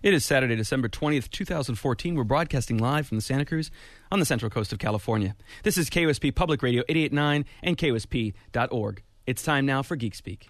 It is Saturday, December 20th, 2014. We're broadcasting live from the Santa Cruz on the central coast of California. This is KOSP Public Radio 88.9 and KOSP.org. It's time now for Geek Speak.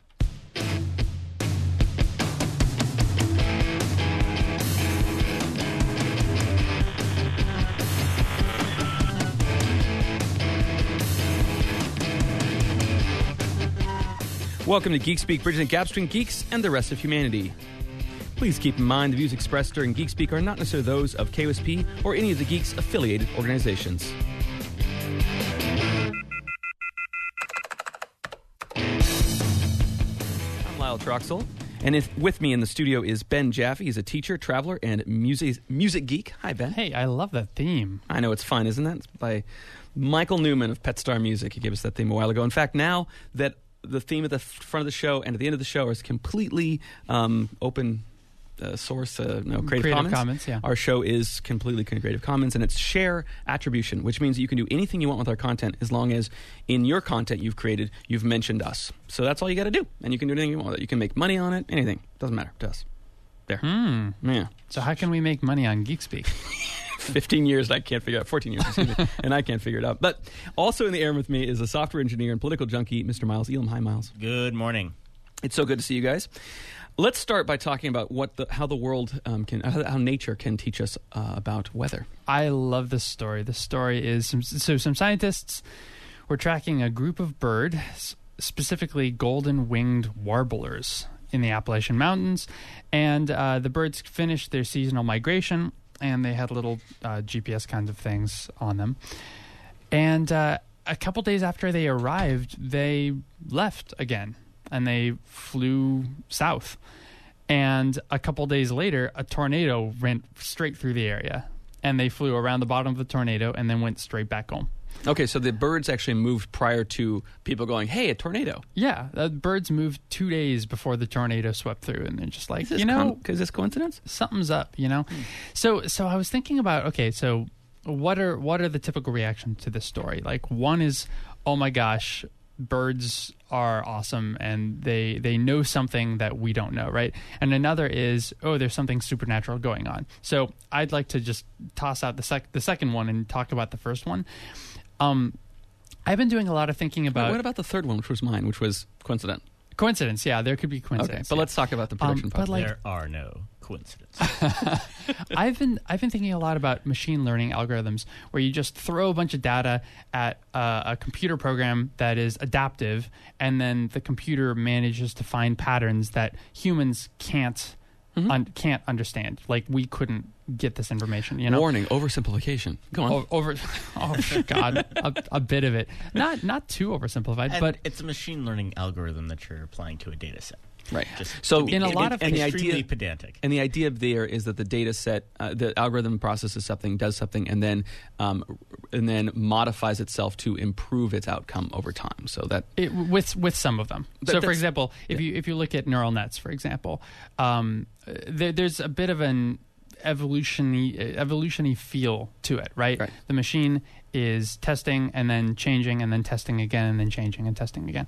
Welcome to Geek Speak, bridging the gap between geeks and the rest of humanity. Please keep in mind the views expressed during Geek Speak are not necessarily those of KOSP or any of the Geeks affiliated organizations. I'm Lyle Troxel, and with me in the studio is Ben Jaffe. He's a teacher, traveler, and music geek. Hi, Ben. Hey, I love that theme. I know, it's fun, isn't it? It's by Michael Newman of Pet Star Music. He gave us that theme a while ago. In fact, now that the theme at the front of the show and at the end of the show is completely open source, Creative Commons. Yeah. Our show is completely Creative Commons, and it's share attribution, which means that you can do anything you want with our content as long as in your content you've created, you've mentioned us. So that's all you got to do, and you can do anything you want with it. You can make money on it, anything. Doesn't matter to us. There. Yeah. So how can we make money on Geek Speak? 15 years, and I can't figure it out. 14 years, excuse me, and I can't figure it out. But also in the air with me is a software engineer and political junkie, Mr. Miles Elam. Hi, Miles. Good morning. It's so good to see you guys. Let's start by talking about how the world how nature can teach us about weather. I love this story. This story is some scientists were tracking a group of birds, specifically golden-winged warblers, in the Appalachian Mountains, and the birds finished their seasonal migration, and they had little GPS kinds of things on them. And a couple days after they arrived, they left again, and they flew south. And a couple days later, a tornado ran straight through the area, and they flew around the bottom of the tornado and then went straight back home. Okay, so the birds actually moved prior to people going, hey, a tornado. Yeah, the birds moved 2 days before the tornado swept through, and they're just like, is this coincidence? Something's up, you know? So I was thinking about, okay, so what are the typical reactions to this story? Like, one is, oh my gosh, birds are awesome, and they know something that we don't know, right? And another is, oh, there's something supernatural going on. So I'd like to just toss out the second one and talk about the first one. I've been doing a lot of thinking about... What about the third one, which was mine, which was coincident? Coincidence, yeah, there could be coincidence. Okay, but let's talk about the prediction part. There are no coincidences. I've been thinking a lot about machine learning algorithms, where you just throw a bunch of data at a computer program that is adaptive, and then the computer manages to find patterns that humans can't understand. Like, we couldn't get this information, you know? Warning, oversimplification. Go on. God, a bit of it. Not too oversimplified, And but it's a machine learning algorithm that you're applying to a data set. Right. So in a lot of extremely pedantic. And the idea there is that the data set, the algorithm processes something, does something, and then modifies itself to improve its outcome over time. So that with some of them. So, for example, if you look at neural nets, for example, there's a bit of an evolution-y feel to it, right? The machine is testing and then changing and then testing again and then changing and testing again.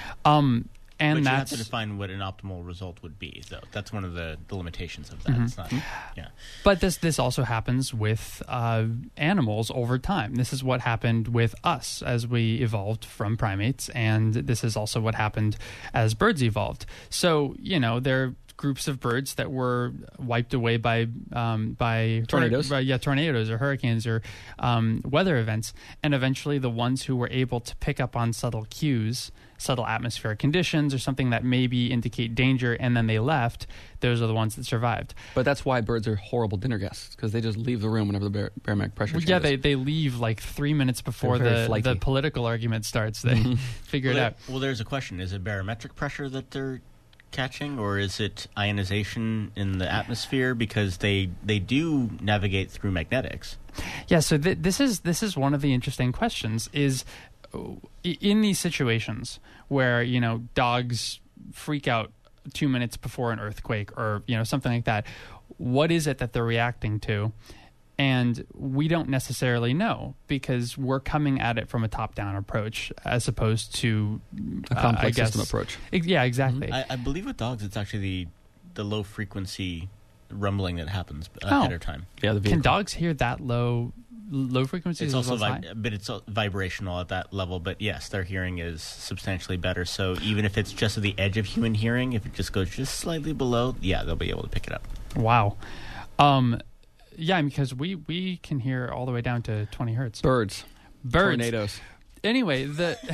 But you have to define what an optimal result would be, though. That's one of the limitations of that. Mm-hmm. It's not, yeah. But this also happens with animals over time. This is what happened with us as we evolved from primates, and this is also what happened as birds evolved. So, you know, there are groups of birds that were wiped away by tornadoes. Tornadoes or hurricanes or weather events, and eventually the ones who were able to pick up on subtle cues, subtle atmospheric conditions or something that maybe indicate danger, and then they left, those are the ones that survived. But that's why birds are horrible dinner guests, because they just leave the room whenever the barometric pressure changes. Yeah, they leave like 3 minutes before the political argument starts. They figure it out. Well, there's a question. Is it barometric pressure that they're catching, or is it ionization in the atmosphere? Because they do navigate through magnetics. Yeah, so this is one of the interesting questions, is in these situations where, you know, dogs freak out 2 minutes before an earthquake or, you know, something like that, what is it that they're reacting to? And we don't necessarily know, because we're coming at it from a top-down approach as opposed to a complex system approach. Yeah, exactly. I believe with dogs it's actually the low-frequency rumbling that happens ahead of time. Yeah, the vehicle. Can dogs hear that low frequencies? It's as also well as high? but it's vibrational at that level. But yes, their hearing is substantially better. So even if it's just at the edge of human hearing, if it just goes just slightly below, yeah, they'll be able to pick it up. Wow. Yeah, because we can hear all the way down to 20 hertz. Birds. Tornadoes. Anyway,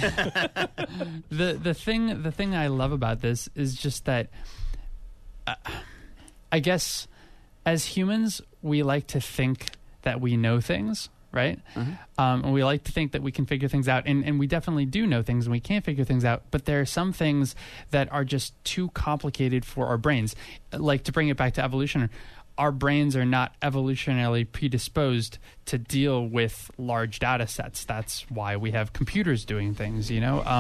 the thing I love about this is just that I guess as humans we like to think that we know things, right? Mm-hmm. And we like to think that we can figure things out, and we definitely do know things and we can figure things out, but there are some things that are just too complicated for our brains. Like, to bring it back to evolution, our brains are not evolutionarily predisposed to deal with large data sets. That's why we have computers doing things,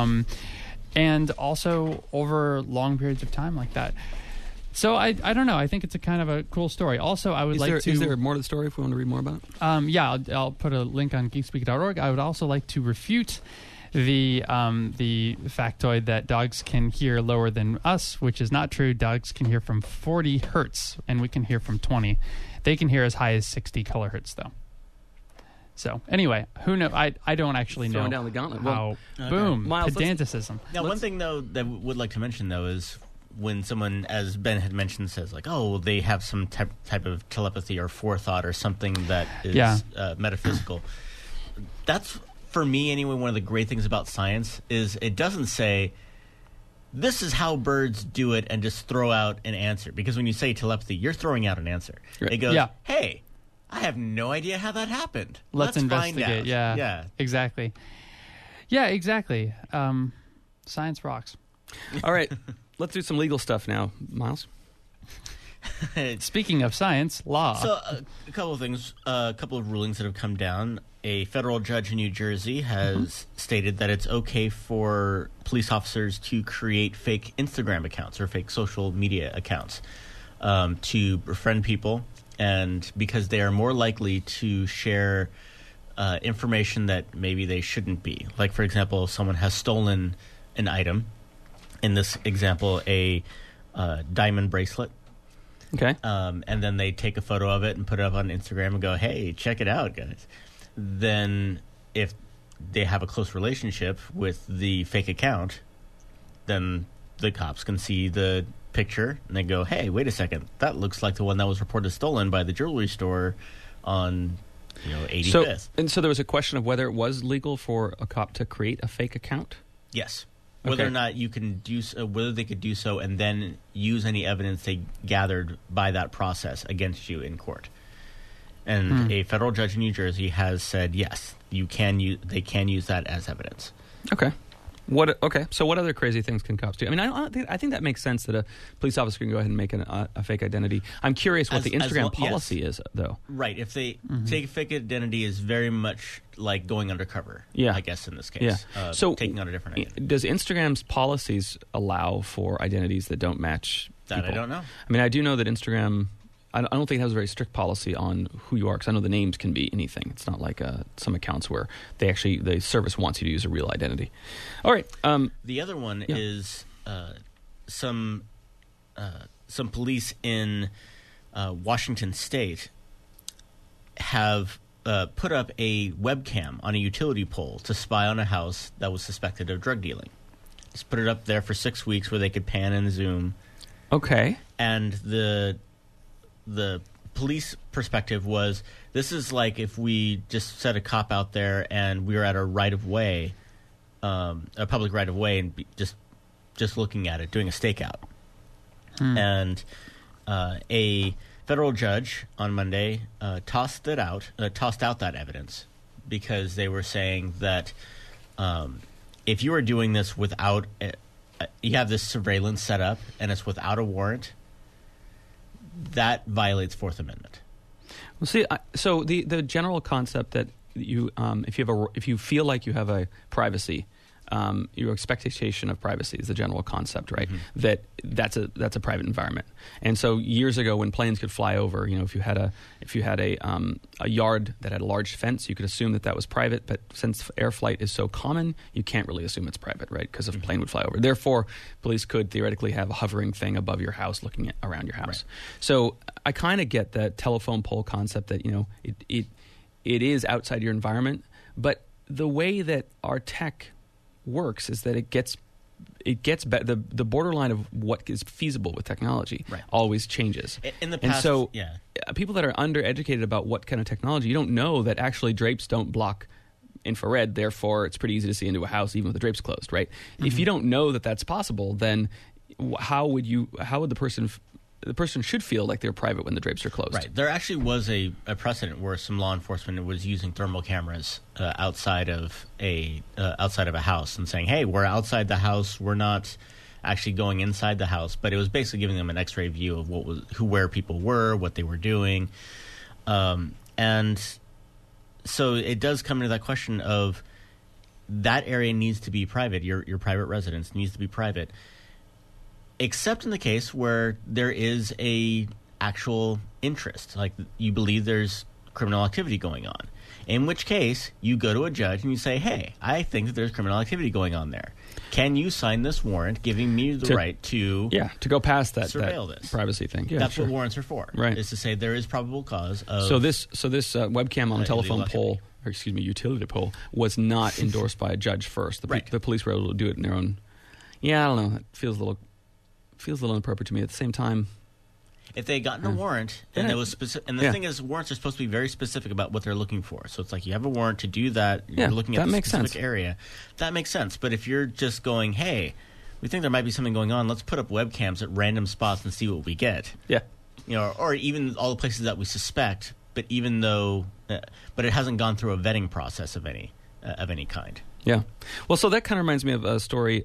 and also over long periods of time like that. So I don't know. I think it's a kind of a cool story. Also, I would Is there more to the story if we want to read more about it? Yeah, I'll put a link on geekspeak.org. I would also like to refute the factoid that dogs can hear lower than us, which is not true. Dogs can hear from 40 hertz, and we can hear from 20. They can hear as high as 60 kilohertz, though. So anyway, who know? I don't actually know. Throwing down the gauntlet. How Okay. boom, Miles, pedanticism. Now, one thing though that we would like to mention though is when someone, as Ben had mentioned, says like, "Oh, well, they have some type of telepathy or forethought or something that is metaphysical." That's, for me anyway, one of the great things about science is it doesn't say this is how birds do it and just throw out an answer. Because when you say telepathy, you're throwing out an answer. Right. It goes, Yeah. "Hey, I have no idea how that happened. Let's find investigate." out." Yeah, exactly. Yeah, exactly. Science rocks. All right. Let's do some legal stuff now, Miles. Speaking of science, law. So, a couple of things, a couple of rulings that have come down. A federal judge in New Jersey has stated that it's okay for police officers to create fake Instagram accounts or fake social media accounts to befriend people, and because they are more likely to share information that maybe they shouldn't be. Like, for example, if someone has stolen an item, in this example, a diamond bracelet, Okay. and then they take a photo of it and put it up on Instagram and go, "Hey, check it out, guys." Then if they have a close relationship with the fake account, then the cops can see the picture and they go, "Hey, wait a second. That looks like the one that was reported stolen by the jewelry store on 85th. So there was a question of whether it was legal for a cop to create a fake account? Yes. Whether Okay. or not you can do whether they could do so and then use any evidence they gathered by that process against you in court. And a federal judge in New Jersey has said yes, they can use that as evidence. Okay. So what other crazy things can cops do? I mean, I think that makes sense that a police officer can go ahead and make a fake identity. I'm curious what the Instagram policy is, though. Right. If they take a fake identity is very much like going undercover, Yeah. I guess, in this case. Yeah. So taking on a different identity. Does Instagram's policies allow for identities that don't match That people? I don't know. I mean, I do know that Instagram, I don't think it has a very strict policy on who you are, because I know the names can be anything. It's not like some accounts where the service wants you to use a real identity. All right. The other one is some police in Washington State have put up a webcam on a utility pole to spy on a house that was suspected of drug dealing. Just put it up there for 6 weeks where they could pan and zoom. Okay. And the police perspective was, this is like if we just set a cop out there and we were at a right-of-way, a public right-of-way, and just looking at it, doing a stakeout. And a federal judge on Monday tossed out that evidence because they were saying that if you are doing this without you have this surveillance set up and it's without a warrant, that violates Fourth Amendment. Well, see, so the general concept that you if you feel like you have a privacy your expectation of privacy is the general concept, right? That's a private environment. And so years ago, when planes could fly over, if you had a yard that had a large fence, you could assume that was private. But since air flight is so common, you can't really assume it's private, right? Because if a plane would fly over, therefore, police could theoretically have a hovering thing above your house, looking around your house. Right. So I kind of get the telephone pole concept that it is outside your environment, but the way that our tech works is that it gets the borderline of what is feasible with technology always changes. In the past, and so people that are undereducated about what kind of technology, you don't know that actually drapes don't block infrared, therefore it's pretty easy to see into a house even with the drapes closed, right? If you don't know that that's possible, then how would the person should feel like they're private when the drapes are closed. Right. There actually was a precedent where some law enforcement was using thermal cameras outside of a house and saying, "Hey, we're outside the house. We're not actually going inside the house." But it was basically giving them an X-ray view of where people were, what they were doing, and so it does come into that question of that area needs to be private. Your private residence needs to be private. Except in the case where there is a actual interest, like you believe there's criminal activity going on, in which case you go to a judge and you say, "Hey, I think that there's criminal activity going on there. Can you sign this warrant giving me the right to go past that surveil this privacy thing?" Yeah, that's what warrants are for. Right, is to say there is probable cause of. So this webcam on a telephone pole, utility pole, was not endorsed by a judge first. The police were able to do it in their own. Yeah, I don't know. It feels a little inappropriate to me. At the same time, if they had gotten a warrant and it was specific, and the thing is, warrants are supposed to be very specific about what they're looking for. So it's like you have a warrant to do that. You're looking at a specific area. That makes sense. But if you're just going, "Hey, we think there might be something going on. Let's put up webcams at random spots and see what we get." Yeah. Or even all the places that we suspect, but but it hasn't gone through a vetting process of any kind. Yeah. Well, so that kind of reminds me of a story.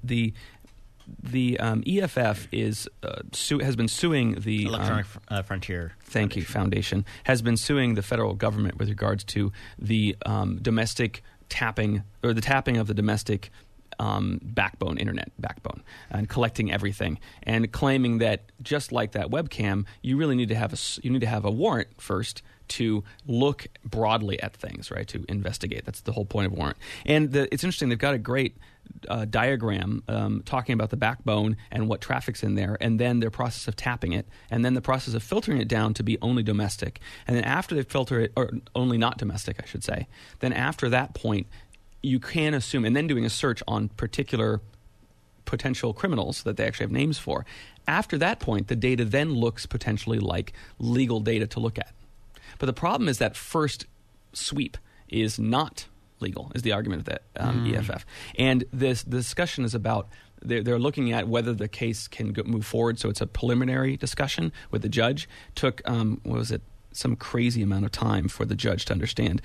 The EFF has been suing the Electronic Frontier. Thank you, Foundation has been suing the federal government with regards to the domestic tapping or the tapping of the domestic internet backbone, and collecting everything, and claiming that just like that webcam, you really need to have a warrant first to look broadly at things, right? To investigate. That's the whole point of warrant. And it's interesting. They've got a great diagram talking about the backbone and what traffic's in there, and then their process of tapping it, and then the process of filtering it down to be only domestic. And then after they filter it, or only not domestic, I should say, then after that point, you can assume, and then doing a search on particular potential criminals that they actually have names for. After that point, the data then looks potentially like legal data to look at. But the problem is that first sweep is not legal, is the argument of that EFF. And the discussion is about, they're looking at whether the case can move forward. So it's a preliminary discussion with the judge. Took, some crazy amount of time for the judge to understand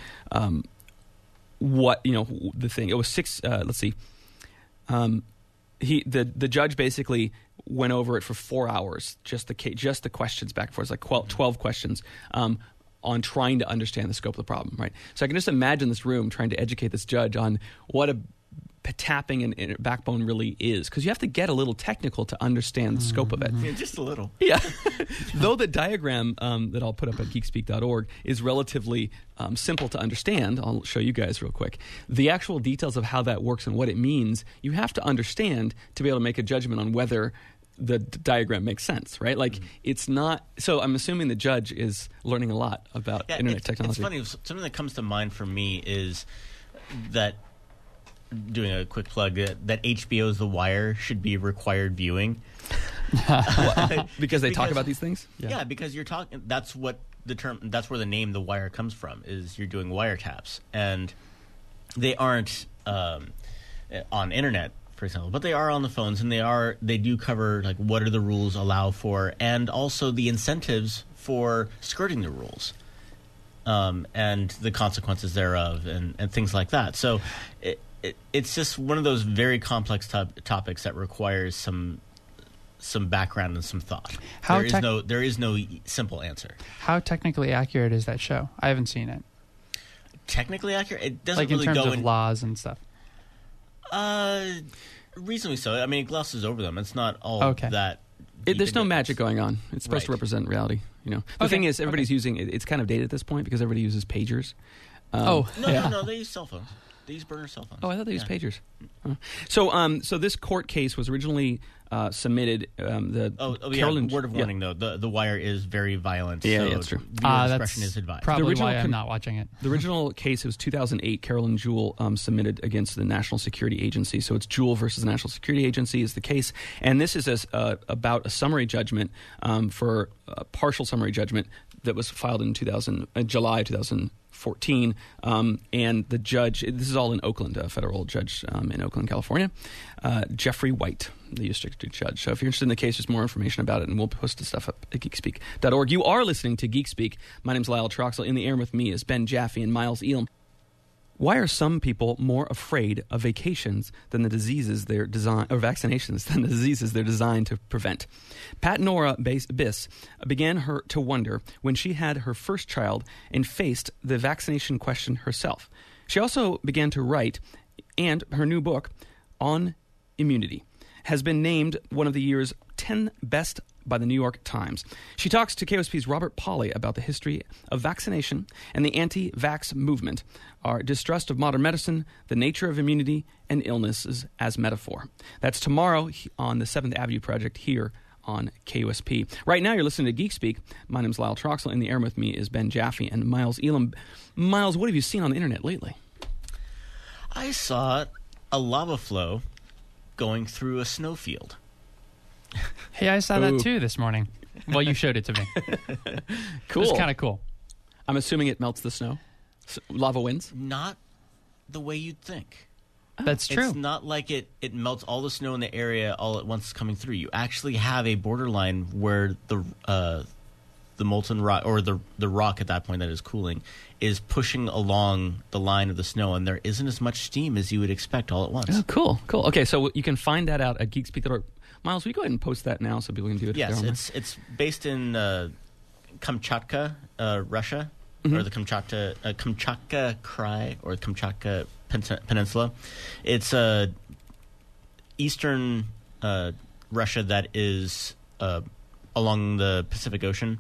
the thing. It was six, the judge basically went over it for 4 hours, just the questions back and forth, like 12 questions, on trying to understand the scope of the problem, right? So I can just imagine this room trying to educate this judge on what a tapping and backbone really is, because you have to get a little technical to understand the scope of it. Yeah, just a little. Yeah. Though the diagram that I'll put up at geekspeak.org is relatively simple to understand, I'll show you guys real quick. The actual details of how that works and what it means, you have to understand to be able to make a judgment on whether the diagram makes sense, right? Like, it's not... So I'm assuming the judge is learning a lot about internet technology. It's funny. Something that comes to mind for me is that, doing a quick plug, that HBO's The Wire should be required viewing. Because they talk about these things? Yeah, because you're talking... That's what the term... That's where the name The Wire comes from, is you're doing wiretaps. And they aren't on internet, for example, but they are on the phones, and they do cover, like, what are the rules allow for, and also the incentives for skirting the rules, and the consequences thereof, and things like that. So it's just one of those very complex topics that requires some background and some thought. There is no simple answer. How technically accurate is that show? I haven't seen it. Technically accurate? It doesn't like really in terms go of laws and stuff. Reasonably so. I mean, it glosses over them. It's not all Okay. that. There's no deep in it. magic going on. It's supposed to Right. represent reality. The thing is, everybody's using it's kind of dated at this point because everybody uses pagers. Oh, No, yeah. no, they use cell phones. They use burner cell phones. Oh, I thought they used Yeah. pagers. So this court case was originally submitted. Yeah. Carolyn, Word of warning, though. The Wire is very violent. Yeah, so yeah, that's true. viewer discretion That's is advised. probably The original why I'm not watching it. The original case was 2008. Carolyn Jewell submitted against the National Security Agency. So it's Jewell versus the National Security Agency is the case, and this is about a summary judgment for a partial summary judgment that was filed in July 2014. And the judge, this is all in Oakland, a federal judge in Oakland, California, Jeffrey White, the district judge. So if you're interested in the case, there's more information about it, and we'll post the stuff up at geekspeak.org. You are listening to Geek Speak. My name's Lyle Troxel. In the air with me is Ben Jaffe and Miles Elam. Why are some people more afraid of vacations than the diseases they're designed, or vaccinations than the diseases they're designed to prevent? Pat Nora Biss began to wonder when she had her first child and faced the vaccination question herself. She also began to write, and her new book on immunity has been named one of the year's 10 best by the New York Times. She talks to KOSP's Robert Pauley about the history of vaccination and the anti-vax movement, our distrust of modern medicine, the nature of immunity, and illnesses as metaphor. That's tomorrow on the 7th Avenue Project here on KOSP. Right now, you're listening to Geek Speak. My name's Lyle Troxel. In the air with me is Ben Jaffe and Miles Elam. Miles, what have you seen on the internet lately? I saw a lava flow going through a snowfield. Hey, I saw Ooh. that too this morning. Well, you showed it to me. Cool. It's kind of cool. I'm assuming it melts the snow. Lava winds? Not the way you'd think. That's true. It's not like it melts all the snow in the area all at once coming through. You actually have a borderline where the molten rock, or the rock at that point that is cooling, is pushing along the line of the snow, and there isn't as much steam as you would expect all at once. Oh, cool. Okay, so you can find that out at geekspeak.org. Miles, will you go ahead and post that now so people can do it? Yes, if they're on it's based in Kamchatka, Russia, or the Kamchatka Krai, or Kamchatka Peninsula. It's eastern Russia that is along the Pacific Ocean,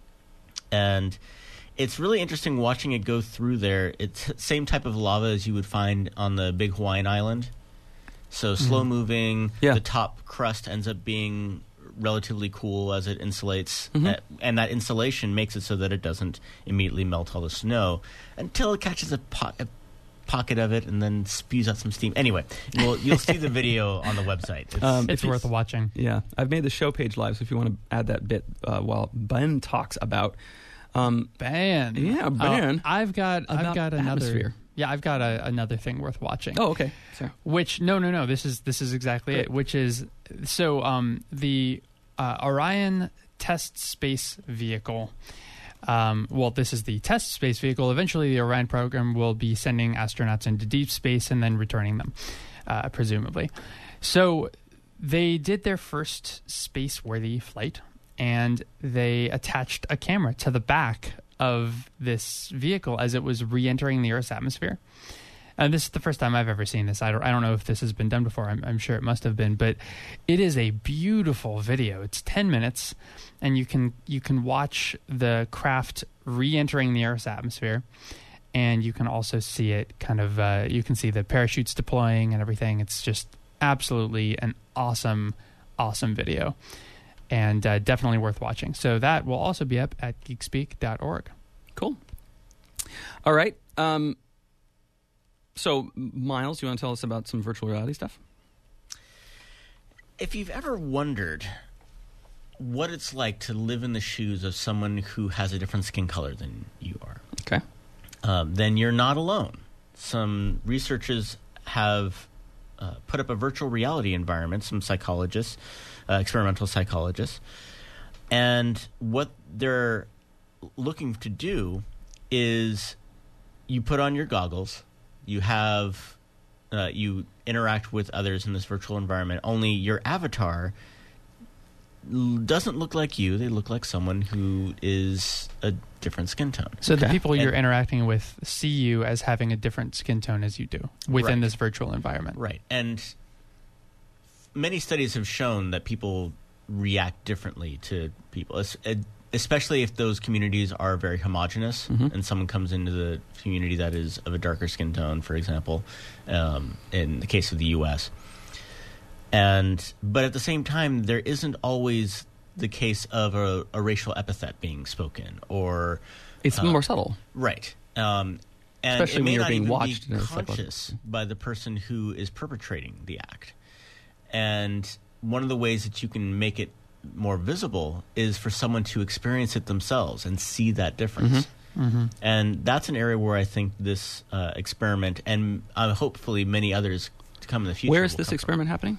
and it's really interesting watching it go through there. It's the same type of lava as you would find on the big Hawaiian island. So slow moving, Yeah. the top crust ends up being relatively cool as it insulates, and that insulation makes it so that it doesn't immediately melt all the snow until it catches a pocket of it and then spews out some steam. Anyway, you'll see the video on the website. It's worth watching. Yeah, I've made the show page live, so if you want to add that bit while Ben talks about... Ben. Yeah, Ben. I've got another. atmosphere. Yeah, I've got another thing worth watching. Oh, okay. Sorry. Which no. This is exactly it. Which is the Orion test space vehicle. This is the test space vehicle. Eventually, the Orion program will be sending astronauts into deep space and then returning them, presumably. So they did their first space-worthy flight, and they attached a camera to the back of this vehicle as it was re-entering the Earth's atmosphere. And this is the first time I've ever seen this. I don't know if this has been done before. I'm sure it must have been, but it is a beautiful video. It's 10 minutes, and you can watch the craft re-entering the Earth's atmosphere, and you can also see it you can see the parachutes deploying and everything. It's just absolutely an awesome video, and definitely worth watching. So that will also be up at geekspeak.org. Cool. All right. So, Miles, you want to tell us about some virtual reality stuff? If you've ever wondered what it's like to live in the shoes of someone who has a different skin color than you are, Okay. then you're not alone. Some researchers have put up a virtual reality environment, some psychologists, experimental psychologists, and what they're looking to do is you put on your goggles, you have you interact with others in this virtual environment, only your avatar doesn't look like you. They look like someone who is a different skin tone. So the Okay. people you're interacting with see you as having a different skin tone as you do within Right. this virtual environment. Right. And many studies have shown that people react differently to people, especially if those communities are very homogenous and someone comes into the community that is of a darker skin tone, for example, in the case of the U.S. But at the same time, there isn't always the case of a racial epithet being spoken or... It's more subtle. Right. And Especially it when may you're not being even watched be in a psychological- conscious by the person who is perpetrating the act. And one of the ways that you can make it more visible is for someone to experience it themselves and see that difference. And that's an area where I think this experiment and hopefully many others to come in the future. Where is will this come from. experiment happening?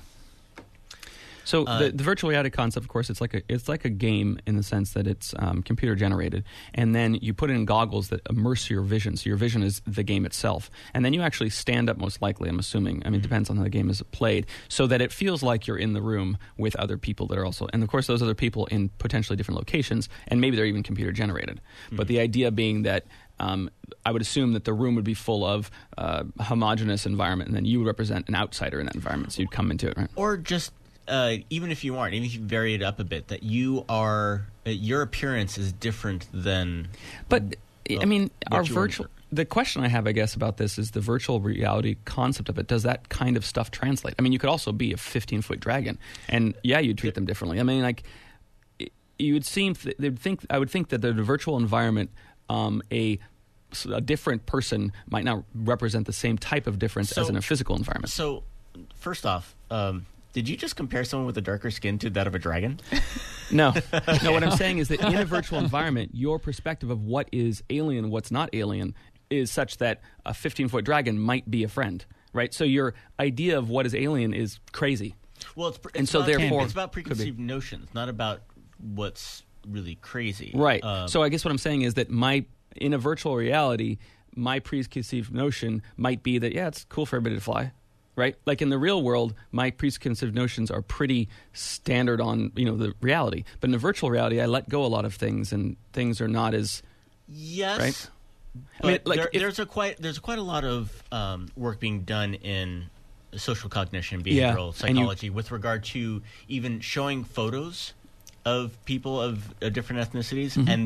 So the virtual reality concept, of course, it's like a game in the sense that it's computer generated, and then you put in goggles that immerse your vision. So your vision is the game itself, and then you actually stand up. Most likely, I'm assuming. I mean, it depends on how the game is played, so that it feels like you're in the room with other people that are also, and of course, those other people in potentially different locations, and maybe they're even computer generated. But the idea being that. I would assume that the room would be full of a homogenous environment, and then you would represent an outsider in that environment, so you'd come into it, right? Or just even if you aren't, even if you vary it up a bit, that you are your appearance is different than. But I mean, what our you virtual. were- The question I have, I guess, about this is the virtual reality concept of it. Does that kind of stuff translate? I mean, you could also be a 15-foot dragon, and yeah, you'd treat them differently. I mean, like you would seem they'd think. I would think that the virtual environment, a different person might not represent the same type of difference as in a physical environment. So, first off, did you just compare someone with a darker skin to that of a dragon? No. What I'm saying is that in a virtual environment, your perspective of what is alien and what's not alien is such that a 15-foot dragon might be a friend, right? So your idea of what is alien is crazy. Well, it's And so about, therefore, it's about could be. preconceived notions, not about what's really crazy. Right. So I guess what I'm saying is that in a virtual reality, my preconceived notion might be that, yeah, it's cool for everybody to fly. Right? Like in the real world, my preconceived notions are pretty standard on, the reality. But in a virtual reality, I let go a lot of things, and things are not as... Yes. Right? But I mean, like, there's quite a lot of work being done in social cognition, Yeah, behavioral psychology, with regard to even showing photos of people of different ethnicities, and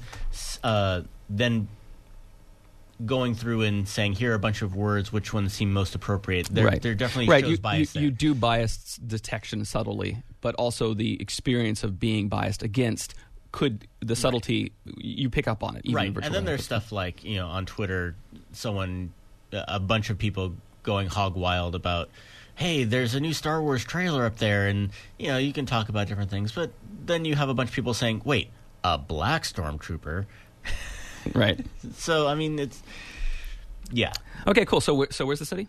then going through and saying, here are a bunch of words, which ones seem most appropriate. There definitely shows bias there. You do bias detection subtly, but also the experience of being biased against the subtlety, you pick up on it. Even in virtual And then there's reality. stuff like, on Twitter, a bunch of people going hog wild about, hey, there's a new Star Wars trailer up there, and, you can talk about different things, but then you have a bunch of people saying, wait, a black stormtrooper? Right. So, I mean, it's... Yeah. Okay, cool. So where's the city?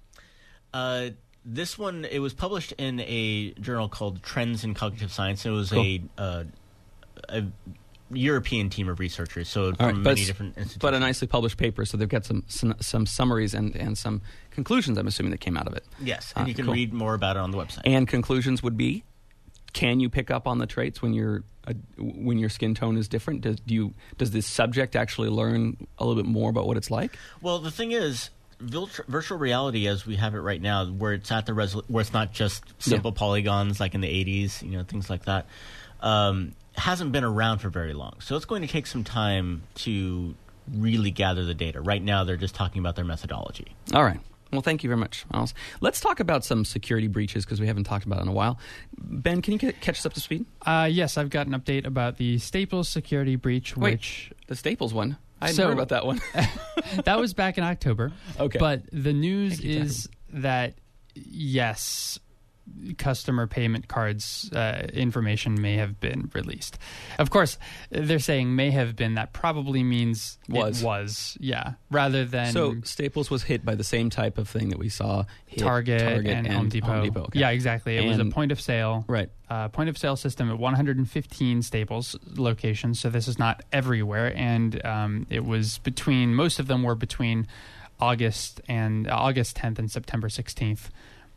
This one, it was published in a journal called Trends in Cognitive Science. It was Cool. a European team of researchers, so All from right, many different institutions. But a nicely published paper, so they've got some summaries and some conclusions, I'm assuming, that came out of it. Yes, and you can cool. read more about it on the website. And conclusions would be, can you pick up on the traits when your skin tone is different? Does this subject actually learn a little bit more about what it's like? Well, the thing is, virtual reality, as we have it right now, where it's at where it's not just simple polygons like in the 80s, things like that, hasn't been around for very long. So it's going to take some time to really gather the data. Right now, they're just talking about their methodology. All right. Well, thank you very much, Miles. Let's talk about some security breaches because we haven't talked about it in a while. Ben, can you catch us up to speed? Yes, I've got an update about the Staples security breach, which... The Staples one? I hadn't heard about that one. That was back in October. Okay. But the news is that, yes, customer payment cards information may have been released. Of course, they're saying may have been. That probably means it was, yeah. Rather than... So Staples was hit by the same type of thing that we saw hit Target and Home Depot. Okay. Yeah, exactly. It was a point of sale. Right. Point of sale system at 115 Staples locations. So this is not everywhere. And it was most of them were between August 10th and September 16th.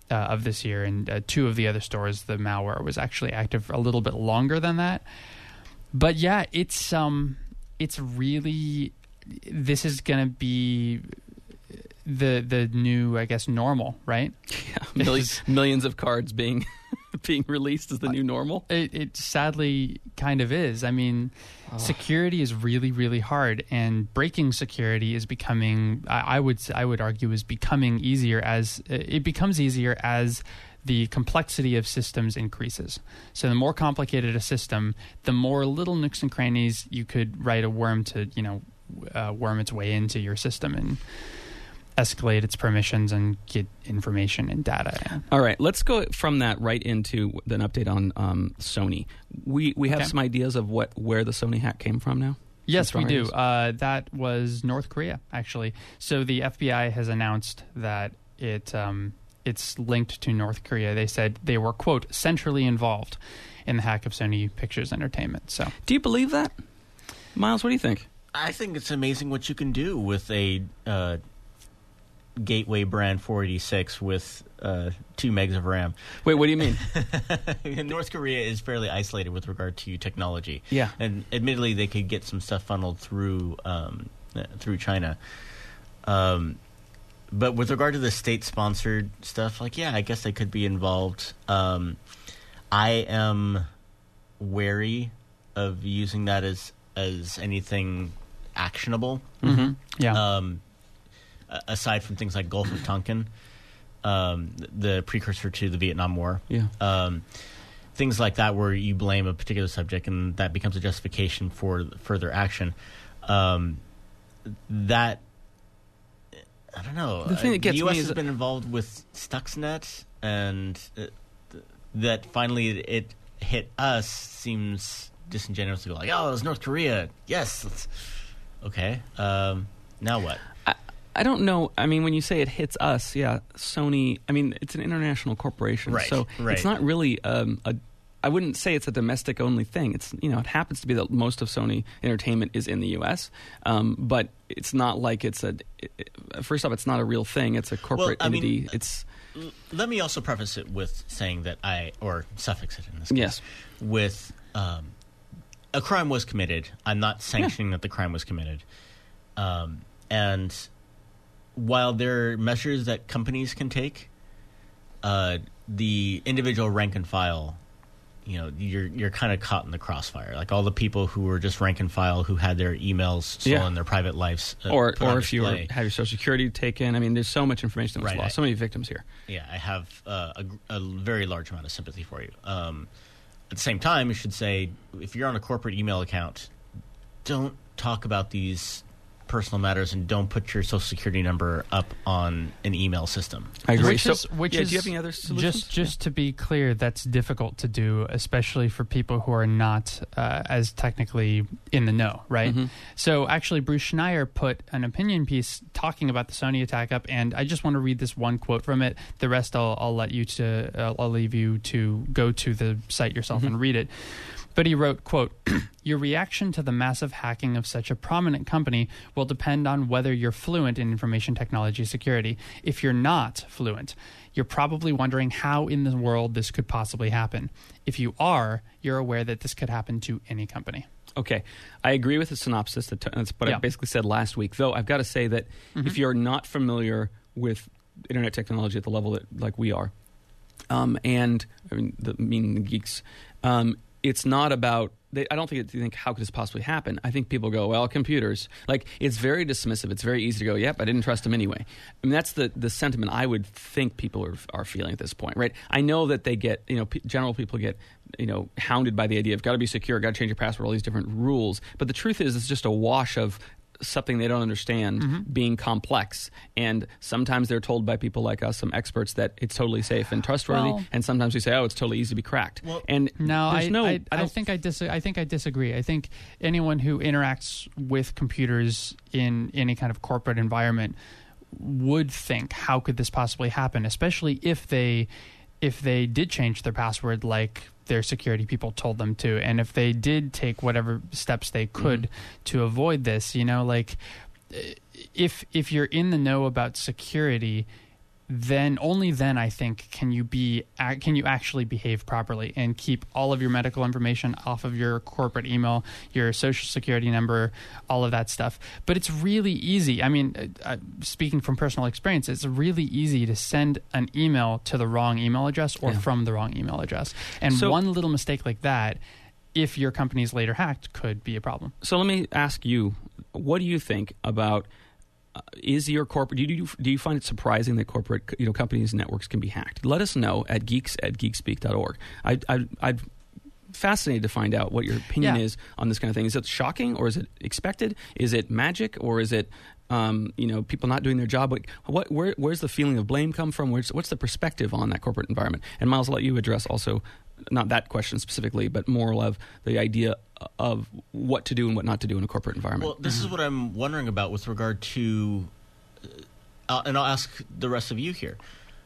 of this year, and 2 of the other stores, the malware was actually active a little bit longer than that. But yeah, it's really, this is going to be the new, I guess, normal, right? Yeah, millions of cards being being released as the new normal. It sadly kind of is. I mean, security is really, really hard, and breaking security is becoming, I would argue, is becoming easier as it becomes easier as the complexity of systems increases. So the more complicated a system, the more little nooks and crannies you could write a worm to, worm its way into your system and escalate its permissions and get information and data. All right, let's go from that right into an update on Sony. We have some ideas of where the Sony hack came from now? Yes, we do. That was North Korea, actually. So the FBI has announced that it's linked to North Korea. They said they were, quote, centrally involved in the hack of Sony Pictures Entertainment. So, do you believe that? Miles, what do you think? I think it's amazing what you can do with a Gateway brand 486 with 2 megs of RAM. Wait, what do you mean? North Korea is fairly isolated with regard to technology. Yeah. And admittedly, they could get some stuff funneled through China. But with regard to the state-sponsored stuff, I guess they could be involved. I am wary of using that as anything actionable. Mm-hmm. Yeah. Aside from things like Gulf of Tonkin, the precursor to the Vietnam War. Yeah. Things like that where you blame a particular subject and that becomes a justification for further action. That, I don't know. The thing that gets the U.S. me has is been involved with Stuxnet, and that finally it hit us seems disingenuous to go like, oh, it's North Korea. Yes. Okay. Now what? I don't know. I mean, when you say it hits us, yeah, Sony, I mean, it's an international corporation. Right, so it's not really I wouldn't say it's a domestic-only thing. It's, it happens to be that most of Sony Entertainment is in the U.S., but it's not like it's first off, it's not a real thing. It's a corporate entity. Let me also preface it with saying that or suffix it in this case. Yes. With a crime was committed. I'm not sanctioning that the crime was committed. And while there are measures that companies can take, the individual rank and file, you're kind of caught in the crossfire. Like all the people who were just rank and file who had their emails stolen, their private lives, or if you have your Social Security taken. I mean, there's so much information that was lost. So many victims here. Yeah, I have a very large amount of sympathy for you. At the same time, you should say if you're on a corporate email account, don't talk about these personal matters and don't put your Social Security number up on an email system. I agree. Do you have any other solutions? Just to be clear, that's difficult to do, especially for people who are not as technically in the know, right? Mm-hmm. So actually, Bruce Schneier put an opinion piece talking about the Sony attack up, and I just want to read this one quote from it. The rest I'll leave you to go to the site yourself and read it. But he wrote, quote, "Your reaction to the massive hacking of such a prominent company will depend on whether you're fluent in information technology security. If you're not fluent, you're probably wondering how in the world this could possibly happen. If you are, you're aware that this could happen to any company." Okay. I agree with the synopsis. That's what I basically said last week. Though I've got to say that if you're not familiar with internet technology at the level that like we are, and I mean the geeks, it's not about. I don't think how could this possibly happen. I think people go, well, computers. Like it's very dismissive. It's very easy to go, yep, I didn't trust them anyway. I mean, that's the sentiment I would think people are feeling at this point, right? I know that they get, general people get, hounded by the idea of got to be secure, got to change your password, all these different rules. But the truth is, it's just a wash of something they don't understand being complex, and sometimes they're told by people like us, some experts, that it's totally safe and trustworthy, and sometimes we say, oh, it's totally easy to be cracked. Well, and no, I think I disagree. I think anyone who interacts with computers in any kind of corporate environment would think, how could this possibly happen, especially if they did change their password like their security people told them to, and if they did take whatever steps they could to avoid this. If you're in the know about security, then only then I think can you actually behave properly and keep all of your medical information off of your corporate email, your social security number, all of that stuff. But it's really easy. I mean, speaking from personal experience, it's really easy to send an email to the wrong email address or from the wrong email address. And one little mistake like that, if your company is later hacked, could be a problem. So let me ask you, what do you think about is your corporate? Do you find it surprising that corporate companies' networks can be hacked? Let us know at geeks@geekspeak.org. I'd fascinated to find out what your opinion is on this kind of thing. Is it shocking, or is it expected? Is it magic, or is it people not doing their job? Where's the feeling of blame come from? What's the perspective on that corporate environment? And Miles, I'll let you address also, not that question specifically, but more of the idea of what to do and what not to do in a corporate environment. Well, this is what I'm wondering about with regard to, and I'll ask the rest of you here.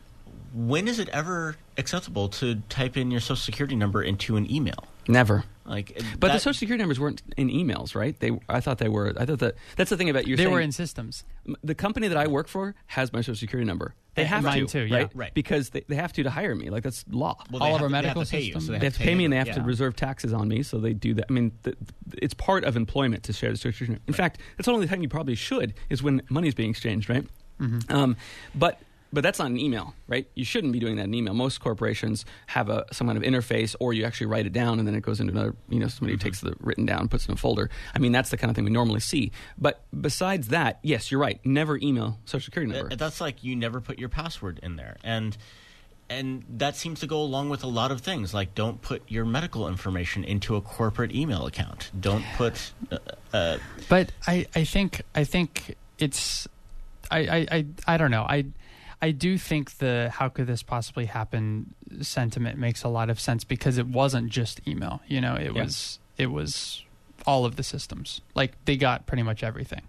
When is it ever acceptable to type in your social security number into an email? Never. But the social security numbers weren't in emails, right? I thought they were. I thought that's the thing about you. They were in systems. The company that I work for has my social security number. They have mine to, too, right? Right. Because they have to hire me. Like, that's law. Well, all of our medical systems. systems. They have to pay me, and they have to reserve taxes on me, so they do that. I mean, it's part of employment to share the social security number. In fact, that's the only time you probably should is when money is being exchanged, right? Mm-hmm. But that's not an email, right? You shouldn't be doing that in email. Most corporations have some kind of interface, or you actually write it down and then it goes into another, somebody who takes the written down and puts it in a folder. I mean, that's the kind of thing we normally see. But besides that, yes, you're right. Never email social security number. That's like you never put your password in there. And that seems to go along with a lot of things, like don't put your medical information into a corporate email account. Don't put... But I think it's... I don't know. I do think the how could this possibly happen sentiment makes a lot of sense, because it wasn't just email. It was all of the systems. Like, they got pretty much everything.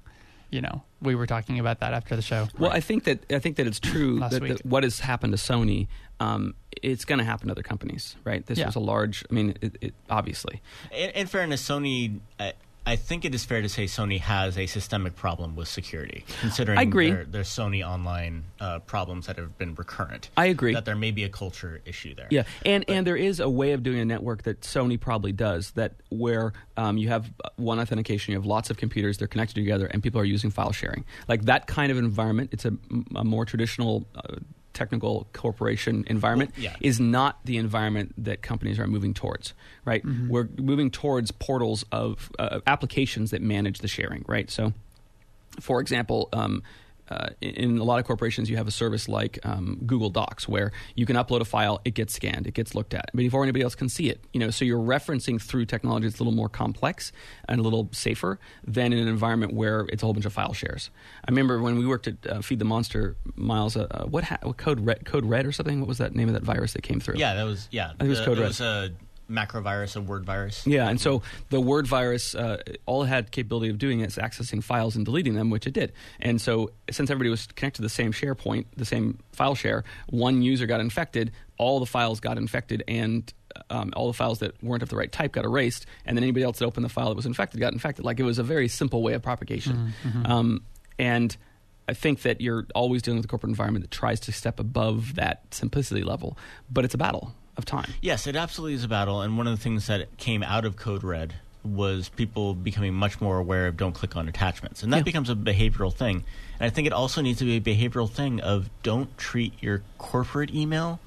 We were talking about that after the show. Well, I think that it's true that what has happened to Sony, it's going to happen to other companies, right? This was a large. I mean, it obviously. In fairness, Sony. I think it is fair to say Sony has a systemic problem with security, considering I agree. Their Sony Online problems that have been recurrent. I agree. That there may be a culture issue there. Yeah, and there is a way of doing a network that Sony probably does, that where you have one authentication, you have lots of computers, they're connected together, and people are using file sharing. Like that kind of environment, it's a more traditional technical corporation environment is not the environment that companies are moving towards, right? Mm-hmm. We're moving towards portals of applications that manage the sharing, right? So, for example, in a lot of corporations, you have a service like Google Docs, where you can upload a file, it gets scanned, it gets looked at, but before anybody else can see it. So you're referencing through technology that's a little more complex and a little safer than in an environment where it's a whole bunch of file shares. I remember when we worked at Feed the Monster, Miles, what Code Red or something? What was that name of that virus that came through? Yeah, that was I think it was Code Red. It was a macro virus, a word virus. Yeah, and so the word virus, all it had capability of doing is accessing files and deleting them, which it did. And so since everybody was connected to the same SharePoint, the same file share, one user got infected, all the files got infected, and all the files that weren't of the right type got erased, and then anybody else that opened the file that was infected got infected. Like, it was a very simple way of propagation. Mm-hmm. And I think that you're always dealing with a corporate environment that tries to step above that simplicity level, but it's a battle of time. Yes, it absolutely is a battle, and one of the things that came out of Code Red was people becoming much more aware of don't click on attachments, and that becomes a behavioral thing. And I think it also needs to be a behavioral thing of don't treat your corporate email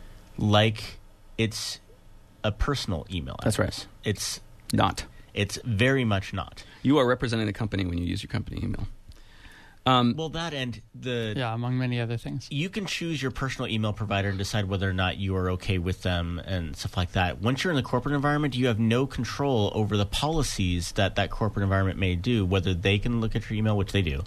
like it's a personal email address. That's right. It's not. It's very much not. You are representing the company when you use your company email. Well, that and among many other things. You can choose your personal email provider and decide whether or not you are okay with them and stuff like that. Once you're in the corporate environment, you have no control over the policies that corporate environment may do, whether they can look at your email, which they do,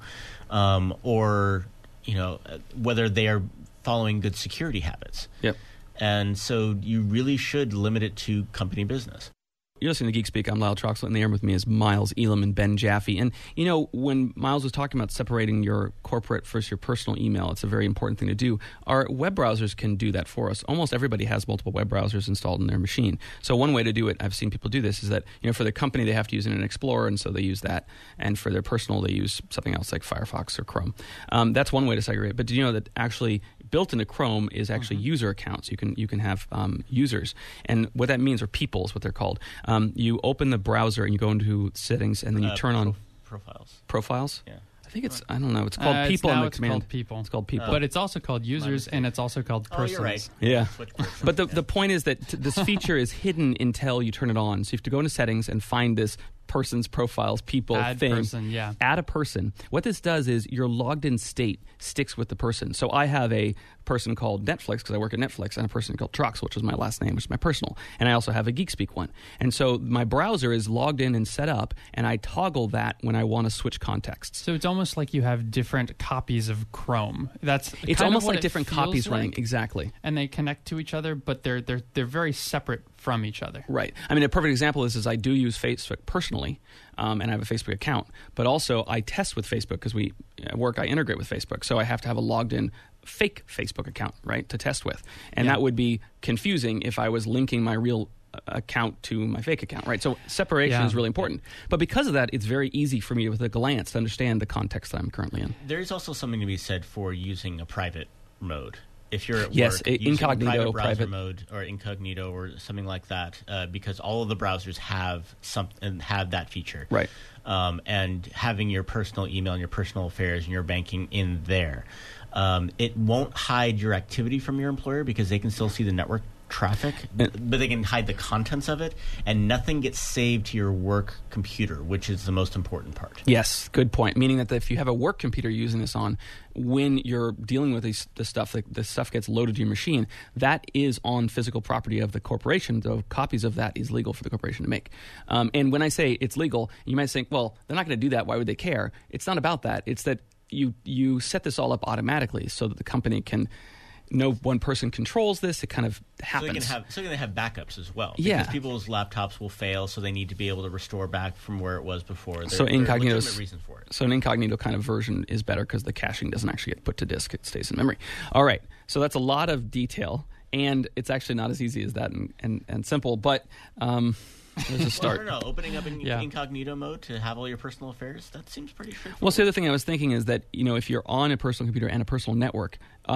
or whether they are following good security habits. Yep. And so you really should limit it to company business. You're listening to Geek Speak. I'm Lyle Troxel. In the air with me is Miles Elam and Ben Jaffe. And, when Miles was talking about separating your corporate versus your personal email, it's a very important thing to do. Our web browsers can do that for us. Almost everybody has multiple web browsers installed in their machine. So one way to do it, I've seen people do this, is that, for their company, they have to use Internet Explorer, and so they use that. And for their personal, they use something else like Firefox or Chrome. That's one way to segregate. But do you know that actually built into Chrome is actually user accounts. You can have users, and what that means, or people is what they're called. You open the browser and you go into settings, and then you turn on profiles. Yeah. I think it's, I don't know, it's called people in the command. Called people. It's called people. But it's also called users, and it's also called persons. You're right. Yeah. Switch persons. But the point is that this feature is hidden until you turn it on. So you have to go into settings and find this person's profiles, people, Add thing. person, yeah. Add a person. What this does is your logged in state sticks with the person. So I have a person called Netflix because I work at Netflix, and a person called Trux, which is my last name, which is my personal. And I also have a GeekSpeak one. And so my browser is logged in and set up, and I toggle that when I want to switch contexts. So it's almost like you have different copies of Chrome. It's It's almost like different copies running. Exactly. And they connect to each other, but they're very separate from each other. Right. I mean, a perfect example is I do use Facebook personally, and I have a Facebook account. But also, I test with Facebook because at work I integrate with Facebook. So I have to have a logged in fake Facebook account, right, to test with. And that would be confusing if I was linking my real account to my fake account, right? So separation is really important. But because of that, it's very easy for me with a glance to understand the context that I'm currently in. There is also something to be said for using a private mode. If you're at work, using incognito, private mode or incognito or something like that, because all of the browsers have that feature, right? And having your personal email and your personal affairs and your banking in there, it won't hide your activity from your employer because they can still see the network traffic, but they can hide the contents of it, and nothing gets saved to your work computer, which is the most important part. Yes, good point. Meaning that if you have a work computer using this on, when you're dealing with the stuff, the stuff gets loaded to your machine, that is on physical property of the corporation, so copies of that is legal for the corporation to make. And when I say it's legal, you might think, well, they're not going to do that. Why would they care? It's not about that. It's that you set this all up automatically so that the company can... No one person controls this. It kind of happens. So they have backups as well. Yeah. Because people's laptops will fail, so they need to be able to restore back from where it was before. So incognito, legitimate reasons for it. So an incognito kind of version is better because the caching doesn't actually get put to disk. It stays in memory. All right. So that's a lot of detail, and it's actually not as easy as that and simple, but... There's a start. Well, Opening up incognito mode to have all your personal affairs, that seems pretty straightforward. Well, so the other thing I was thinking is that, if you're on a personal computer and a personal network,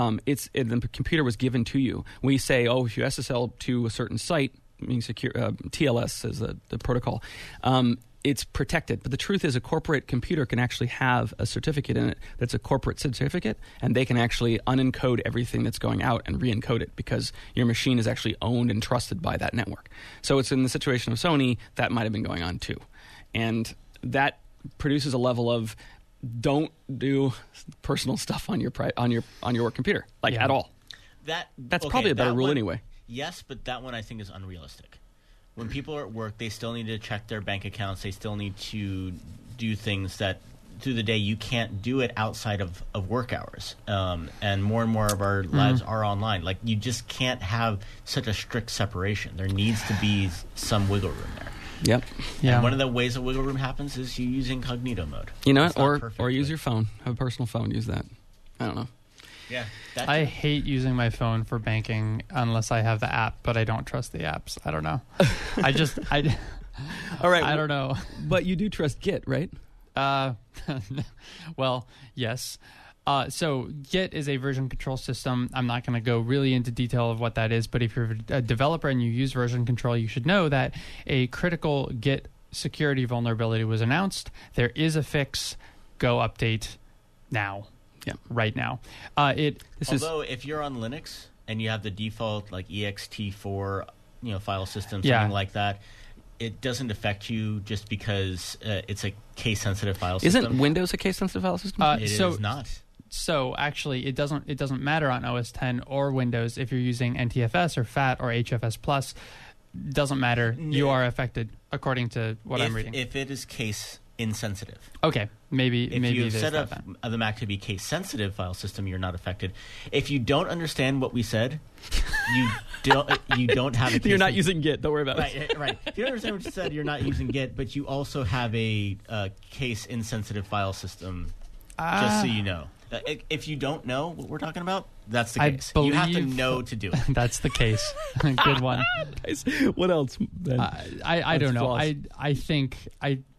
the computer was given to you. We say, if you SSL to a certain site, meaning secure, TLS is the protocol, it's protected. But the truth is a corporate computer can actually have a certificate in it that's a corporate certificate, and they can actually unencode everything that's going out and re-encode it because your machine is actually owned and trusted by that network. So it's in the situation of Sony, that might have been going on too. And that produces a level of don't do personal stuff on your work computer, at all. That's probably a better rule anyway. Yes, but that one I think is unrealistic. When people are at work, they still need to check their bank accounts. They still need to do things that through the day you can't do it outside of work hours. And more of our lives are online. Like, you just can't have such a strict separation. There needs to be some wiggle room there. Yep. Yeah. And one of the ways that wiggle room happens is you use incognito mode. You know what? Or use your phone. Have a personal phone. Use that. I don't know. Yeah, I hate using my phone for banking unless I have the app, but I don't trust the apps. I don't know. All right. I don't know. But you do trust Git, right? Well, yes. So Git is a version control system. I'm not going to go really into detail of what that is, but if you're a developer and you use version control, you should know that a critical Git security vulnerability was announced. There is a fix. Go update now. Yeah, right now. Although if you're on Linux and you have the default like ext4, file system, something like that, it doesn't affect you just because it's a case-sensitive file system. Isn't Windows a case-sensitive file system? It is not. So actually, it doesn't matter on OS X or Windows if you're using NTFS or FAT or HFS plus. Doesn't matter. You are affected according to what I'm reading. If it is case insensitive. Okay, maybe if you set up then. the Mac to be case sensitive file system, you're not affected. If you don't understand what we said, you don't have a case. You're not using Git. Don't worry about it. Right. If you don't understand what you said, you're not using Git, but you also have a case insensitive file system. Just so you know. If you don't know what we're talking about, that's the case. You have to know to do it. That's the case. Good one. What else? I don't know. I think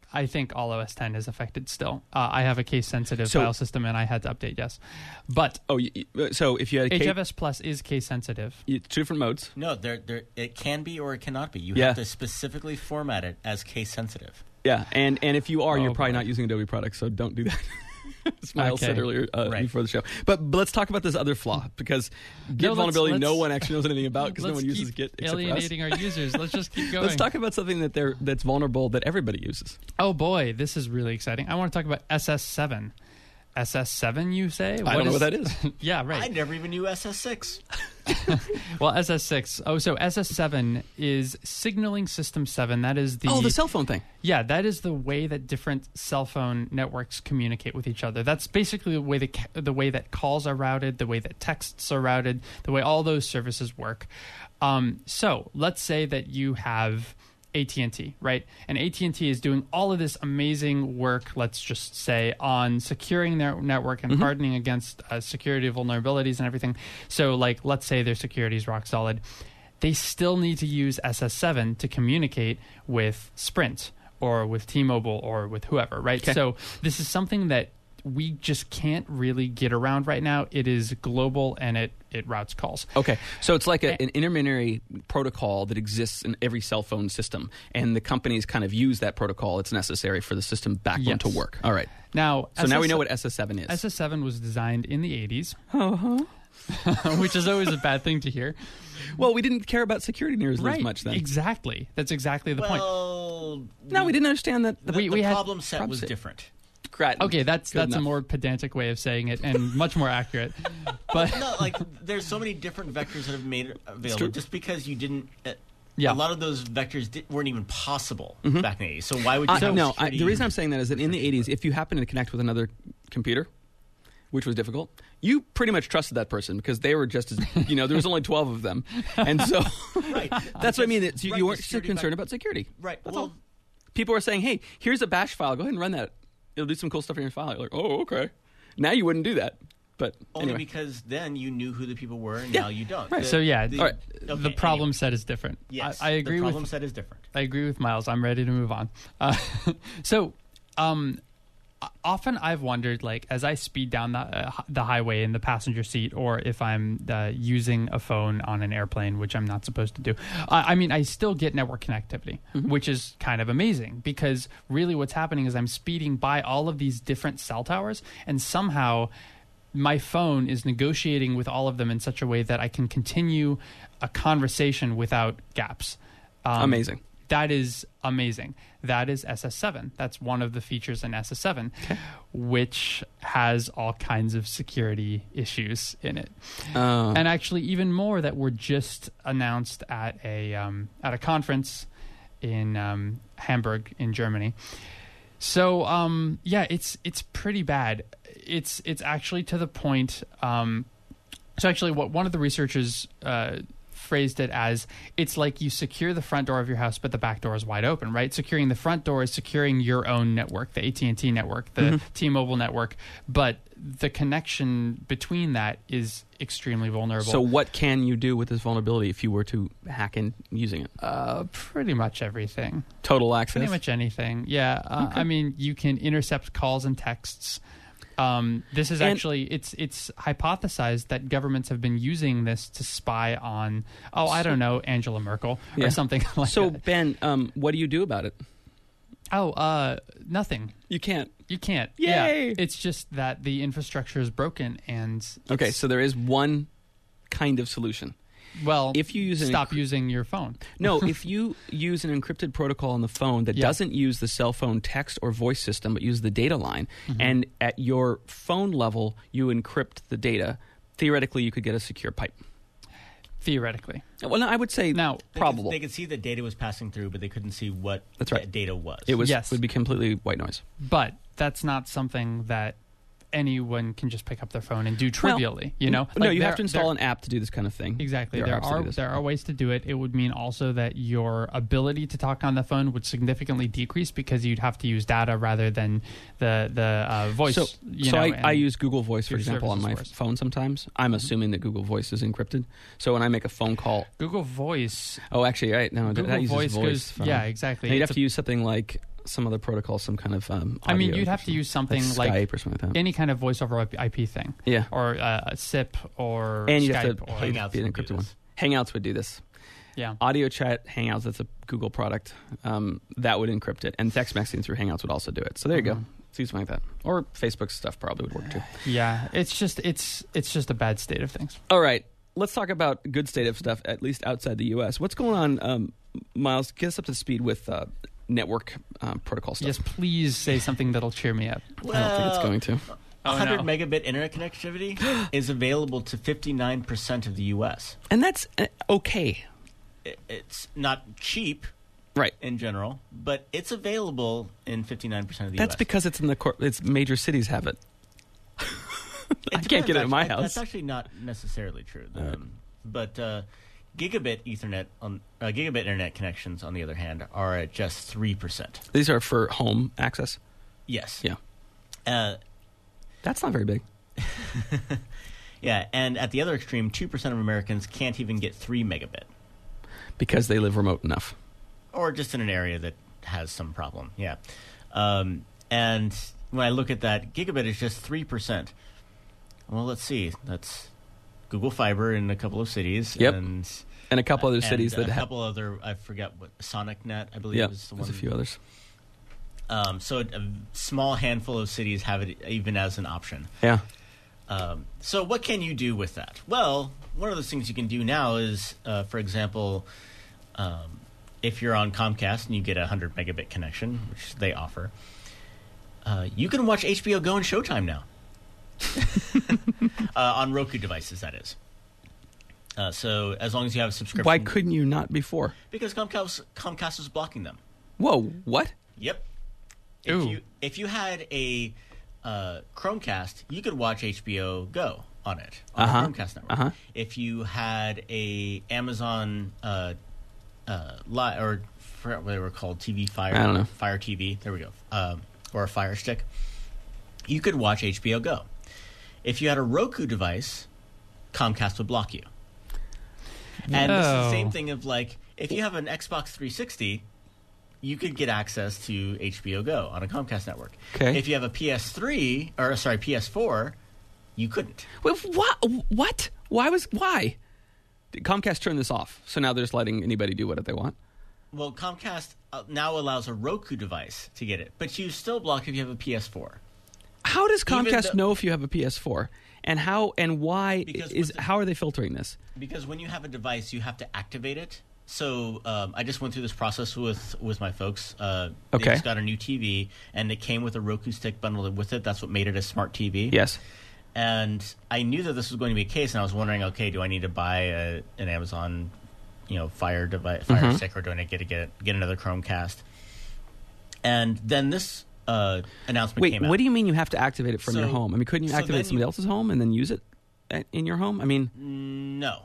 I think all OS 10 is affected still. I have a case-sensitive So- file system, and I had to update, yes. But So if you had a HFS Plus is case-sensitive. two different modes. No, it can be or it cannot be. You Yeah. have to specifically format it as case sensitive. Yeah, and if you are, you're Oh, probably boy. not using Adobe products, so don't do that. As Miles said Okay. earlier Right. before the show. But let's talk about this other flaw, because Git No, vulnerability no let's- one actually knows anything about because no Let's one uses keep Git except for us. alienating our users. Let's just keep going. Let's talk about something that's vulnerable that everybody uses. Oh boy, this is really exciting. I want to talk about SS7. SS7, you say? I don't know what that is. Yeah, I right. never even knew SS6. Well, SS6. Oh, so SS7 is Signaling System 7. That is the cell phone thing. Yeah, that is the way that different cell phone networks communicate with each other. That's basically the way that calls are routed, the way that texts are routed, the way all those services work. So let's say that you have AT&T, right? And AT&T is doing all of this amazing work, let's just say, on securing their network and hardening against security vulnerabilities and everything. So, like, let's say their security is rock solid. They still need to use SS7 to communicate with Sprint or with T-Mobile or with whoever, right? Okay. So this is something that we just can't really get around right now. It is global, and it routes calls. Okay, so it's like an intermediary protocol that exists in every cell phone system, and the companies kind of use that protocol. It's necessary for the system backbone to Yes. work. All right. Now, So now we know what SS7 is. SS7 was designed in the 80s, which is always a bad thing to hear. Well, we didn't care about security nearly as much then. Exactly. That's exactly the point. Well, No, we didn't understand that. the, we the had problem set was Props it. different. Okay, that's Good a enough. more pedantic way of saying it and much more accurate. But No, like there's so many different vectors that have made it available. true. Just because you didn't, Yeah. a lot of those vectors weren't even possible back in the 80s. So why would you? have No, security- the reason I'm saying that is that in the 80s, if you happen to connect with another computer, which was difficult, you pretty much trusted that person because they were just as, there was only 12 of them. And so right? that's what I mean. That you Right, weren't the so security concerned about security. Right. That's Well, all. People were saying, hey, here's a bash file. Go ahead and run that. It'll do some cool stuff in your file. You're like, oh, okay. Now you wouldn't do that. But only anyway. because then you knew who the people were, and Yeah, now you don't. right. so yeah, All right. the problem set is different. Yes, I agree The problem with set is different. I agree with Miles. I'm ready to move on. Often I've wondered, like, as I speed down the highway in the passenger seat, or if I'm using a phone on an airplane, which I'm not supposed to do. I still get network connectivity, which is kind of amazing because really what's happening is I'm speeding by all of these different cell towers, and somehow my phone is negotiating with all of them in such a way that I can continue a conversation without gaps. Amazing. That is amazing. That is SS7. That's one of the features in SS7, which has all kinds of security issues in it. And actually, even more that were just announced at a conference in Hamburg in Germany. So it's pretty bad. It's actually to the point. So actually, what one of the researchers phrased it as, it's like you secure the front door of your house, but the back door is wide open, right? Securing the front door is securing your own network, the AT&T network, the T-Mobile network, but the connection between that is extremely vulnerable. So what can you do with this vulnerability if you were to hack in using it? Pretty much everything. Total access? Pretty much anything. Yeah. I mean, you can intercept calls and texts. This is actually it's hypothesized that governments have been using this to spy on I don't know, Angela Merkel or something like So that. Ben, what do you do about it? Nothing. You can't. You can't. Yay! Yeah. It's just that the infrastructure is broken and Okay, so there is one kind of solution. well, If you use stop using your phone. No, if you use an encrypted protocol on the phone that doesn't use the cell phone text or voice system, but use the data line, and at your phone level you encrypt the data, theoretically you could get a secure pipe. Theoretically. Well, no, I would say Now, probable. They could see the data was passing through, but they couldn't see what That's right. that data was. It Yes. would be completely white noise. But that's not something that anyone can just pick up their phone and do trivially, you know? No, Like, you there- have to install there- an app to do this kind of thing. Exactly. There are apps that do this. There are ways to do it. It would mean also that your ability to talk on the phone would significantly decrease because you'd have to use data rather than the voice. So, you know, I and use Google Voice, for your example, on my services phone sometimes. I'm assuming that Google Voice is encrypted. So when I make a phone call... Google Voice. Oh, actually, right. No, Google that uses Voice voice. goes. phone. Yeah, exactly. Now, you'd It's have to use something like some other protocol, some kind of I mean, audio you'd have to use something like Skype or something like that. any kind of voice over IP thing. Yeah. Or SIP or And you Skype have to or Hangouts be an would do encrypted one. this. Hangouts would do this. yeah. Audio chat, Hangouts, that's a Google product. That would encrypt it. And text messaging through Hangouts would also do it. So there you go. See something like that. Or Facebook stuff probably would work too. Yeah, it's just a bad state of things. All right. Let's talk about good state of stuff, at least outside the U.S. What's going on, Miles? Get us up to speed with network protocol stuff. Yes, please say something that'll cheer me up. I don't think it's going to. 100 no. megabit internet connectivity is available to 59% of the U.S. And that's okay. It's not cheap Right. in general, but it's available in 59% of the U.S. That's because it's in it's major cities have it. I can't depends, get it in my actually. house. That's actually not necessarily true. But gigabit Ethernet gigabit internet connections, on the other hand, are at just 3%. These are for home access. Yes. Yeah. Uh, That's not very big. yeah, and at the other extreme, 2% of Americans can't even get 3 megabit, Because they live remote enough. or just in an area that has some problem. Yeah. And when I look at that, gigabit is just 3%. Well, let's see. That's Google Fiber in a couple of cities. Yep. And And a couple other and cities that a have. couple other, I forget what, SonicNet, I believe, Yeah, is the there's one. a few others. So a small handful of cities have it even as an option. Yeah. So what can you do with that? Well, one of those things you can do now is, for example, if you're on Comcast and you get a 100 megabit connection, which they offer, you can watch HBO Go and Showtime now. On Roku devices, that is. So as long as you have a subscription. Why couldn't you not before? Because Comcast was blocking them. Whoa, what? Yep. Ooh. If you had a Chromecast, you could watch HBO Go on it on the Chromecast network. If you had a Amazon or I forgot what they were called, TV Fire. I don't know. Fire TV. There we go. Or a Fire Stick. You could watch HBO Go. If you had a Roku device, Comcast would block you. And this is the same thing of like, if you have an Xbox 360, you could get access to HBO Go on a Comcast network. Okay. If you have a PS4, you couldn't. Wait, what? Why? Did Comcast turn this off? So now they're just letting anybody do whatever they want? Well, Comcast now allows a Roku device to get it, but you still block if you have a PS4. How does Even Comcast though- know if you have a PS4? And how and why Because how are they filtering this? Because when you have a device, you have to activate it. So I just went through this process with my folks. They Okay. just got a new TV, and it came with a Roku stick bundled with it. That's what made it a smart TV. Yes. And I knew that this was going to be the case, and I was wondering, okay, do I need to buy an Amazon, Fire device, Fire Stick, or do I need to get another Chromecast? And then this announcement Wait, came out. what do you mean you have to activate it from your So- home? I mean, couldn't you so activate then somebody else's home and then use it in your home? I mean, No.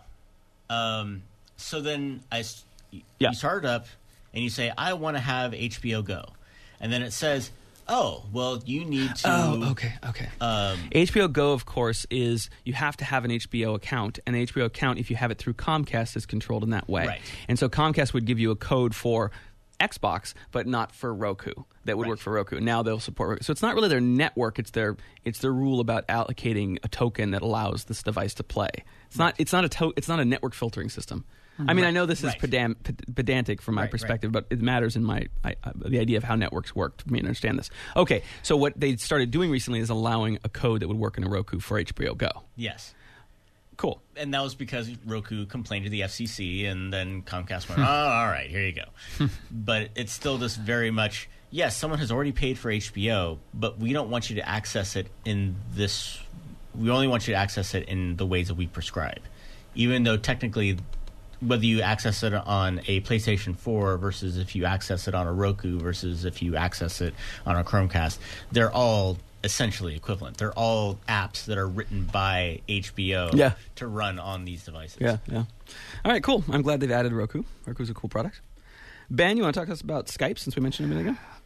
So then Yeah. you start it up, and you say, I want to have HBO Go. And then it says, oh, well, you need to... okay. HBO Go, of course, is you have to have an HBO account, and the HBO account, if you have it through Comcast, is controlled in that way. Right. And so Comcast would give you a code for Xbox, but not for Roku. That would Right. work for Roku. Now they'll support Roku. So it's not really their network; it's their rule about allocating a token that allows this device to play. It's not a network filtering system. I mean, I know this is Right. pedantic from my Right, perspective, but it matters in the idea of how networks work for me to understand this. Okay, so what they started doing recently is allowing a code that would work in a Roku for HBO Go. Yes. Cool. And that was because Roku complained to the FCC, and then Comcast went, oh, all right, here you go. But it's still just very much, yes, someone has already paid for HBO, but we don't want you to access it in this. We only want you to access it in the ways that we prescribe. Even though technically, whether you access it on a PlayStation 4 versus if you access it on a Roku versus if you access it on a Chromecast, they're all essentially equivalent. They're all apps that are written by HBO to run on these devices. Yeah. All right, cool. I'm glad they've added Roku. Roku's a cool product. Ben, you want to talk to us about Skype since we mentioned it a minute ago?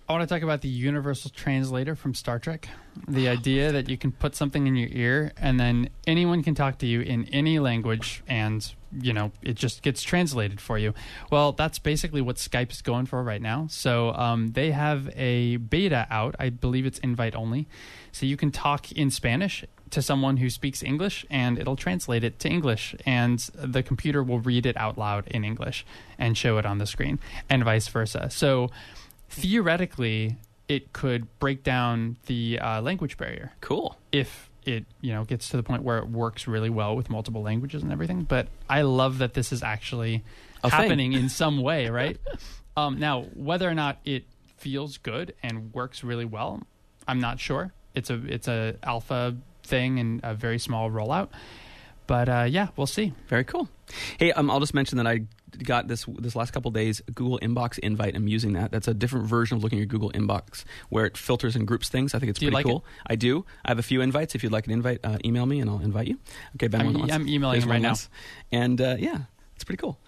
I want to talk about the Universal Translator from Star Trek. The idea that you can put something in your ear and then anyone can talk to you in any language and, it just gets translated for you. Well, that's basically what Skype is going for right now. So they have a beta out. I believe it's invite only. So you can talk in Spanish to someone who speaks English and it'll translate it to English and the computer will read it out loud in English and show it on the screen and vice versa. So theoretically, it could break down the language barrier. Cool. If it gets to the point where it works really well with multiple languages and everything. But I love that this is actually happening in some way, right? Now, whether or not it feels good and works really well, I'm not sure. It's a alpha thing and a very small rollout. But yeah, we'll see. Very cool. Hey, I'll just mention that I got this last couple of days Google Inbox invite. I'm using that. That's a different version of looking at your Google Inbox where it filters and groups things. I think it's pretty cool. I do. I have a few invites. If you'd like an invite, email me and I'll invite you. Okay, Ben. I'm emailing him right now. And yeah, it's pretty cool.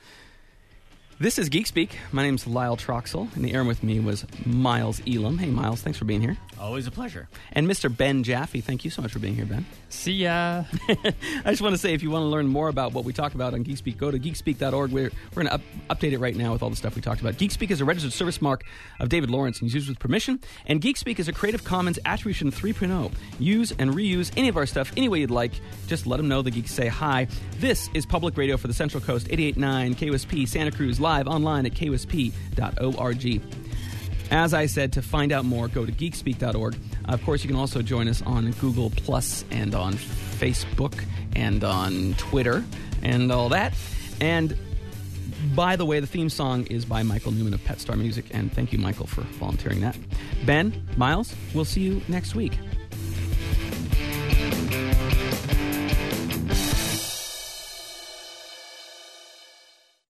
This is Geek Speak. My name's Lyle Troxel. In the air with me was Miles Elam. Hey, Miles, thanks for being here. Always a pleasure. And Mr. Ben Jaffe. Thank you so much for being here, Ben. See ya. I just want to say, if you want to learn more about what we talked about on Geek Speak, go to geekspeak.org. We're going to update it right now with all the stuff we talked about. Geek Speak is a registered service mark of David Lawrence and is used with permission. And Geek Speak is a Creative Commons Attribution 3.0. Use and reuse any of our stuff any way you'd like. Just let them know the geeks say hi. This is public radio for the Central Coast, 88.9 KUSP Santa Cruz, live online at KUSP.org. As I said, to find out more, go to geekspeak.org. Of course, you can also join us on Google Plus and on Facebook and on Twitter and all that. And by the way, the theme song is by Michael Newman of Pet Star Music, and thank you, Michael, for volunteering that. Ben, Miles, we'll see you next week.